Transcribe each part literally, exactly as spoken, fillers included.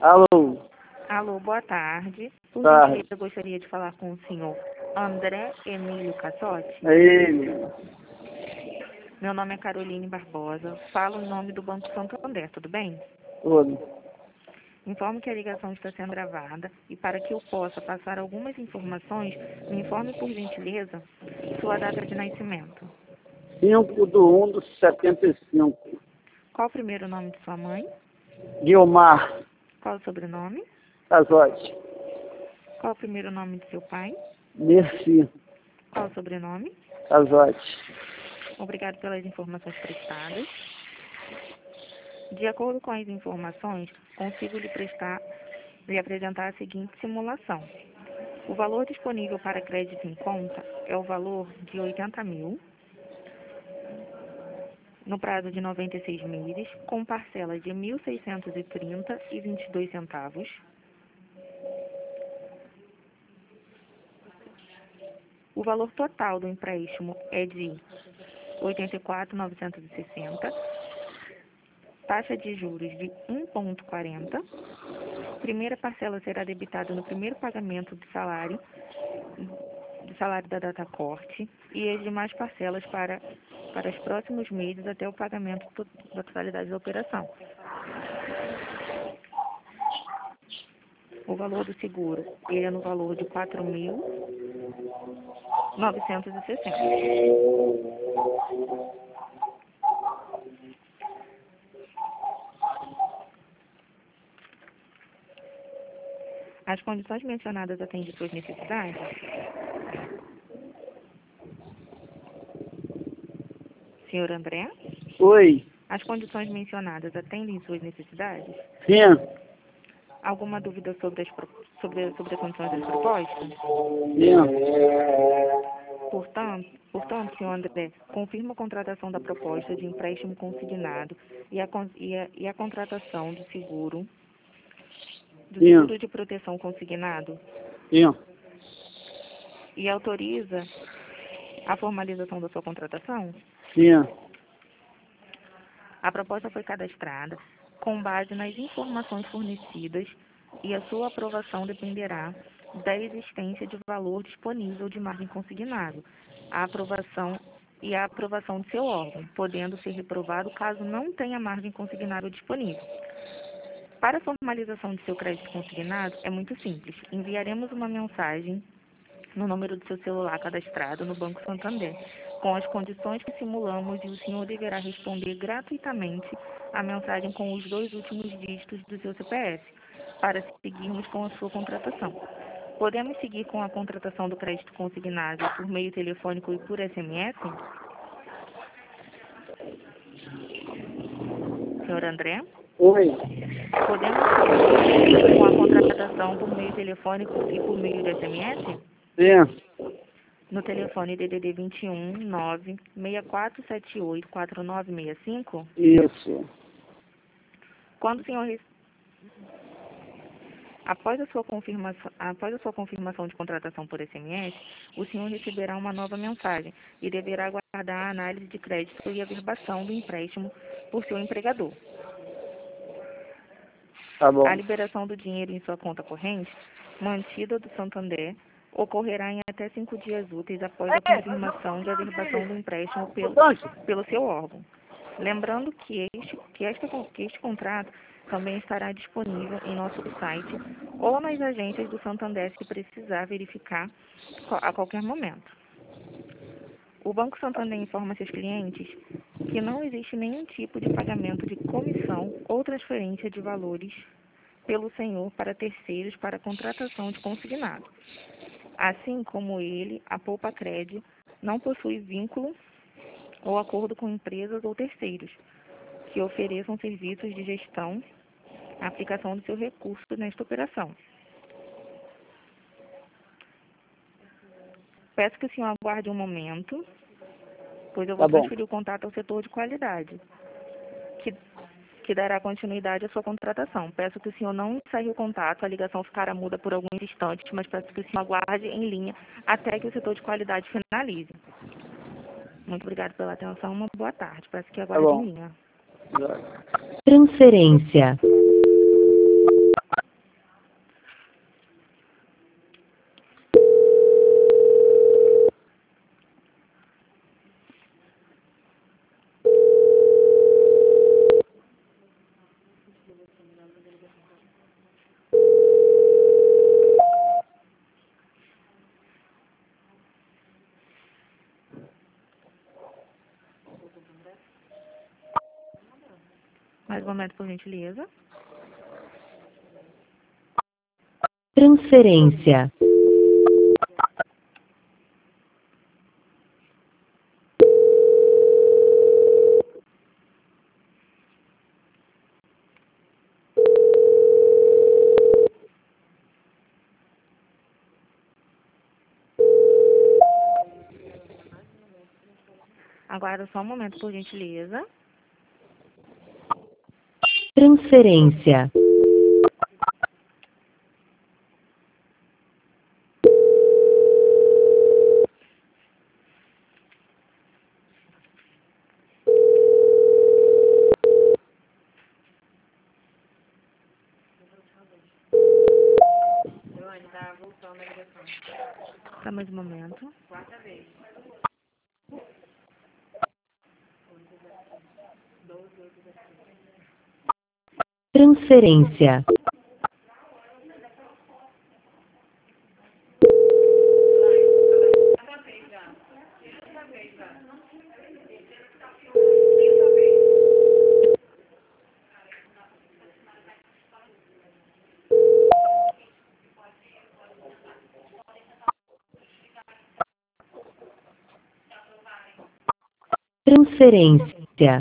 Alô, Alô, boa tarde. Por Tarde. gentileza, eu gostaria de falar com o senhor André Emílio Cassotti. é ele. Meu nome é Caroline Barbosa. Falo em nome do Banco Santander, tudo bem? Tudo. Informo que a ligação está sendo gravada e para que eu possa passar algumas informações, me informe por gentileza sua data de nascimento. cinco de um de setenta e cinco. Qual o primeiro nome de sua mãe? Guilmar Qual o sobrenome? Casotti. Qual o primeiro nome de seu pai? Merci Qual o sobrenome? Casotti. Obrigado pelas informações prestadas. De acordo com as informações, consigo lhe prestar lhe apresentar a seguinte simulação. O valor disponível para crédito em conta é o valor de oitenta mil, no prazo de noventa e seis meses, com parcela de mil seiscentos e trinta e vinte e dois centavos. O valor total do empréstimo é de oitenta e quatro mil novecentos e sessenta, taxa de juros de um vírgula quarenta. Primeira parcela será debitada no primeiro pagamento do salário, do salário da data corte, e as demais parcelas para, para os próximos meses até o pagamento to- da totalidade da operação. O valor do seguro ele é no valor de quatro mil novecentos e sessenta. As condições mencionadas atendem suas necessidades? Senhor André? Oi. As condições mencionadas atendem suas necessidades? Sim. Alguma dúvida sobre as, pro- sobre, sobre as condições das propostas? Sim. Portanto, portanto, senhor André, confirma a contratação da proposta de empréstimo consignado e a, con- e a, e a contratação do seguro, do Sim. seguro de proteção consignado Sim. e autoriza a formalização da sua contratação? Sim. A proposta foi cadastrada com base nas informações fornecidas e a sua aprovação dependerá da existência de valor disponível de margem consignado, a aprovação e a aprovação de seu órgão, podendo ser reprovado caso não tenha margem consignada disponível. Para a formalização de seu crédito consignado, é muito simples. Enviaremos uma mensagem no número do seu celular cadastrado no Banco Santander, com as condições que simulamos, e o senhor deverá responder gratuitamente a mensagem com os dois últimos dígitos do seu C P F, para seguirmos com a sua contratação. Podemos seguir com a contratação do crédito consignado por meio telefônico e por S M S? Senhor André? Oi. Podemos seguir com a contratação por meio telefônico e por meio de S M S? Sim. No telefone D D D vinte e um, nove, seis quatro sete oito, quatro nove seis cinco? Isso. Quando o senhor... re- Após a sua confirmação, após a sua confirmação de contratação por S M S, o senhor receberá uma nova mensagem e deverá aguardar a análise de crédito e a verbação do empréstimo por seu empregador. Tá bom. A liberação do dinheiro em sua conta corrente, mantida do Santander, ocorrerá em até cinco dias úteis após a confirmação de averbação do empréstimo pelo, pelo seu órgão. Lembrando que este, que, esta, que este contrato também estará disponível em nosso site ou nas agências do Santander se precisar verificar co- a qualquer momento. O Banco Santander informa seus clientes que não existe nenhum tipo de pagamento de comissão ou transferência de valores pelo senhor para terceiros para contratação de consignado. Assim como ele, a Poupa Crédito não possui vínculo ou acordo com empresas ou terceiros que ofereçam serviços de gestão, aplicação do seu recurso nesta operação. Peço que o senhor aguarde um momento, pois eu vou Tá bom. transferir o contato ao setor de qualidade, que, que dará continuidade à sua contratação. Peço que o senhor não encerre o contato, a ligação ficará muda por alguns instantes, mas peço que o senhor aguarde em linha até que o setor de qualidade finalize. Muito obrigado pela atenção, uma boa tarde. Peço que Tá aguarde bom. em linha. Já. Transferência. Mais um momento, por gentileza. Transferência. Aguarda só um momento, por gentileza. Transferência. Só mais um momento. Transferência. Transferência.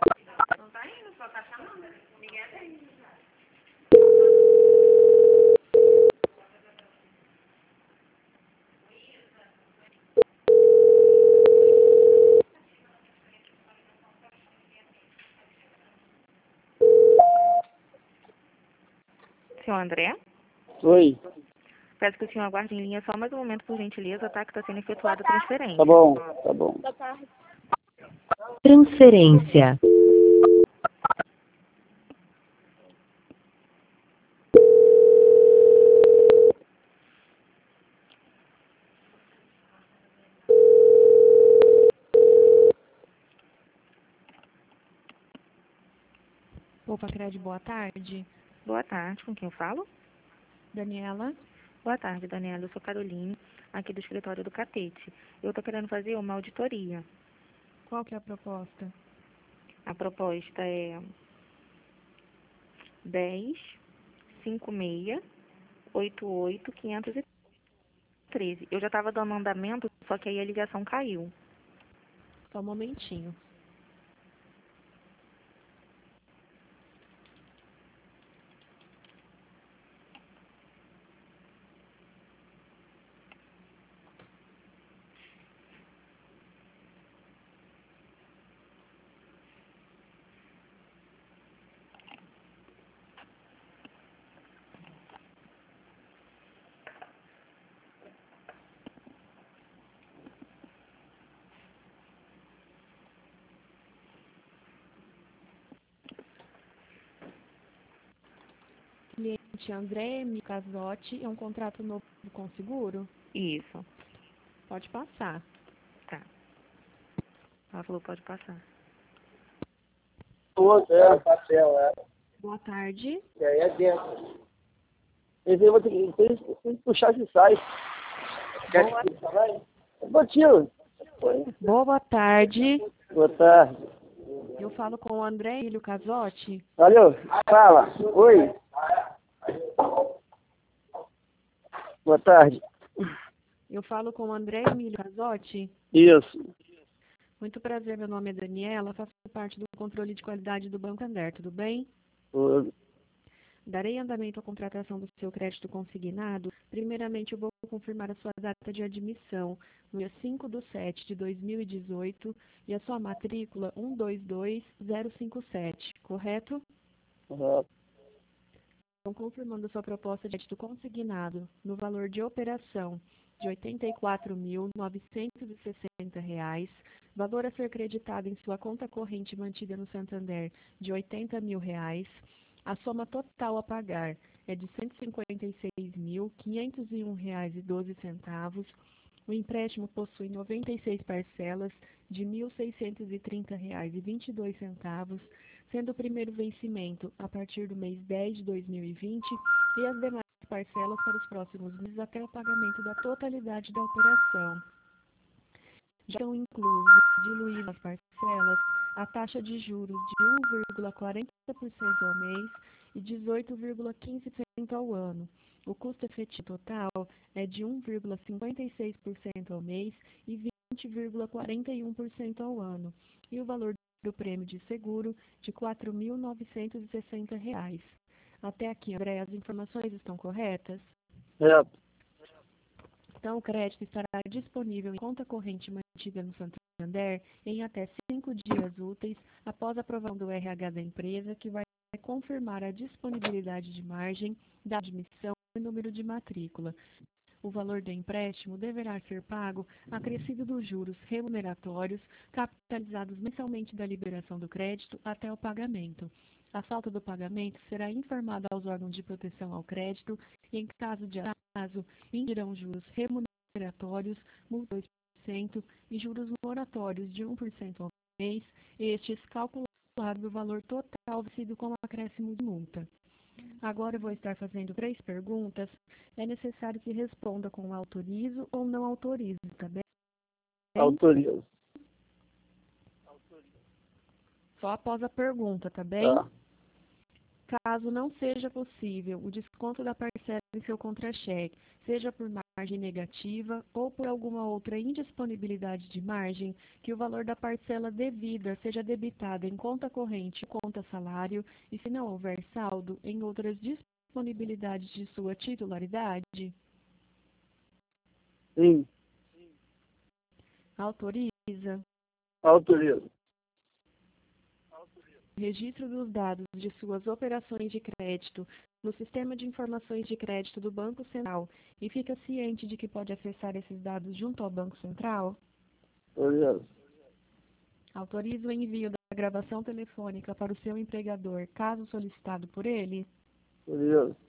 Senhor André, Oi. peço que o senhor aguarde em linha só mais um momento, por gentileza, tá? Que está sendo efetuada a transferência. Tá bom, tá bom. Transferência. Opa, Cred, boa tarde. Boa tarde, com quem eu falo? Daniela. Boa tarde, Daniela. Eu sou Caroline, aqui do escritório do Catete. Eu estou querendo fazer uma auditoria. Qual que é a proposta? A proposta é dez, cinquenta e seis, oitenta e oito, quinhentos e treze. Eu já estava dando andamento, só que aí a ligação caiu. Só um momentinho. Cliente André Micazotti, é um contrato novo com seguro? Isso, Pode passar. tá. Ela falou, pode passar. O outro é papel, é. Boa tarde. E aí é dentro. Esse aí eu vou ter que, tem, tem que puxar esse site. Quer Boa, que falar? Bom tio. Boa tarde. Boa tarde. Eu falo com o André Emílio Cazotti. Valeu. Fala. Oi. Boa tarde. Eu falo com o André Emílio Cazotti. Isso. Muito prazer, meu nome é Daniela, faço parte do controle de qualidade do Banco Ander, tudo bem? O- Darei andamento à contratação do seu crédito consignado. Primeiramente, eu vou confirmar a sua data de admissão, no dia cinco de sete de dois mil e dezoito, e a sua matrícula um dois dois zero cinco sete, correto? Uhum. Estão confirmando sua proposta de crédito consignado no valor de operação de oitenta e quatro mil novecentos e sessenta reais, valor a ser creditado em sua conta corrente mantida no Santander de oitenta mil reais. A soma total a pagar é de cento e cinquenta e seis mil quinhentos e um reais e doze centavos. O empréstimo possui noventa e seis parcelas de mil seiscentos e trinta reais e vinte e dois centavos, sendo o primeiro vencimento a partir do mês dez de dois mil e vinte e as demais parcelas para os próximos meses até o pagamento da totalidade da operação. Já estão inclusos, diluídas as parcelas, a taxa de juros de um vírgula quarenta por cento ao mês e dezoito vírgula quinze por cento ao ano. O custo efetivo total é de um vírgula cinquenta e seis por cento ao mês e vinte vírgula quarenta e um por cento ao ano. E o valor do prêmio de seguro de quatro mil novecentos e sessenta reais. Até aqui, André, as informações estão corretas? Certo. Então, o crédito estará disponível em conta corrente mantida no Santander em até cinco dias úteis após a aprovação do R H da empresa, que vai confirmar a disponibilidade de margem da admissão e número de matrícula. O valor do empréstimo deverá ser pago acrescido dos juros remuneratórios capitalizados mensalmente da liberação do crédito até o pagamento. A falta do pagamento será informada aos órgãos de proteção ao crédito e, em caso de atraso, indirão juros remuneratórios, multa de dois por cento e juros moratórios de um por cento ao mês, estes calculados do valor total vencido com acréscimo de multa. Agora eu vou estar fazendo três perguntas. É necessário que responda com autorizo ou não autorizo, tá bem? Autorizo. Só após a pergunta, tá bem? Tá. Caso não seja possível o desconto da parcela em seu contra-cheque, seja por margem negativa ou por alguma outra indisponibilidade de margem, que o valor da parcela devida seja debitado em conta corrente ou conta salário e, se não houver saldo, em outras disponibilidades de sua titularidade? Sim. Autoriza. Autorizo. Registro dos dados de suas operações de crédito no Sistema de Informações de Crédito do Banco Central e fica ciente de que pode acessar esses dados junto ao Banco Central? Autorizo. Autoriza o envio da gravação telefônica para o seu empregador, caso solicitado por ele? Autorizo.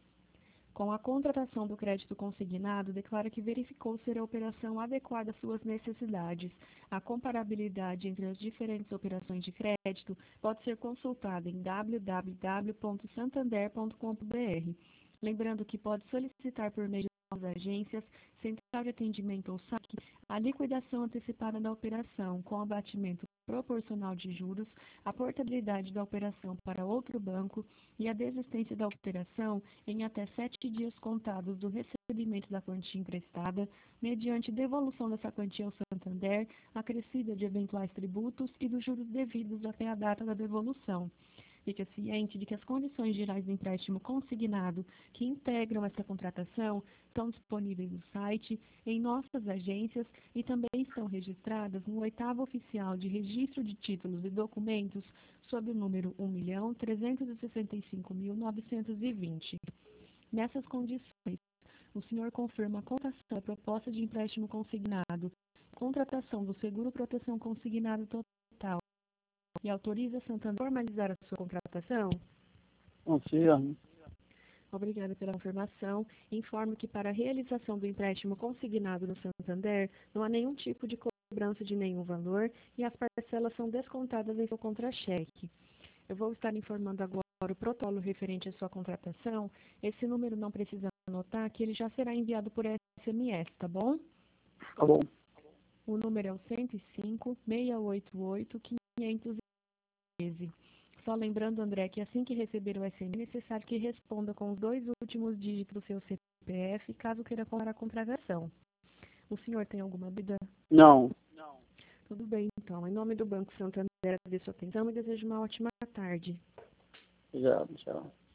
Com a contratação do crédito consignado, declara que verificou ser a operação adequada às suas necessidades. A comparabilidade entre as diferentes operações de crédito pode ser consultada em w w w ponto santander ponto com ponto b r. Lembrando que pode solicitar por meio das agências, central de atendimento ou saque, a liquidação antecipada da operação, com abatimento proporcional de juros, a portabilidade da operação para outro banco e a desistência da operação em até sete dias contados do recebimento da quantia emprestada, mediante devolução dessa quantia ao Santander, acrescida de eventuais tributos e dos juros devidos até a data da devolução. Fique ciente de que as condições gerais do empréstimo consignado que integram essa contratação estão disponíveis no site, em nossas agências e também estão registradas no oitavo oficial de registro de títulos e documentos sob o número um milhão trezentos e sessenta e cinco mil novecentos e vinte. Nessas condições, o senhor confirma a contratação da proposta de empréstimo consignado, contratação do seguro proteção consignado total, e autoriza a Santander a formalizar a sua contratação? Confirmo. Obrigada pela confirmação. Informo que para a realização do empréstimo consignado no Santander, não há nenhum tipo de cobrança de nenhum valor e as parcelas são descontadas em seu contra-cheque. Eu vou estar informando agora o protocolo referente à sua contratação. Esse número não precisa anotar, que ele já será enviado por S M S, tá bom? Tá bom. O número é o cento e cinco, seis oito oito, quinhentos e treze. Só lembrando, André, que assim que receber o S M S, é necessário que responda com os dois últimos dígitos do seu C P F, caso queira comprar a contratação. O senhor tem alguma dúvida? Não. Tudo bem, então. Em nome do Banco Santander, agradeço a sua atenção e desejo uma ótima tarde. Obrigado, tchau.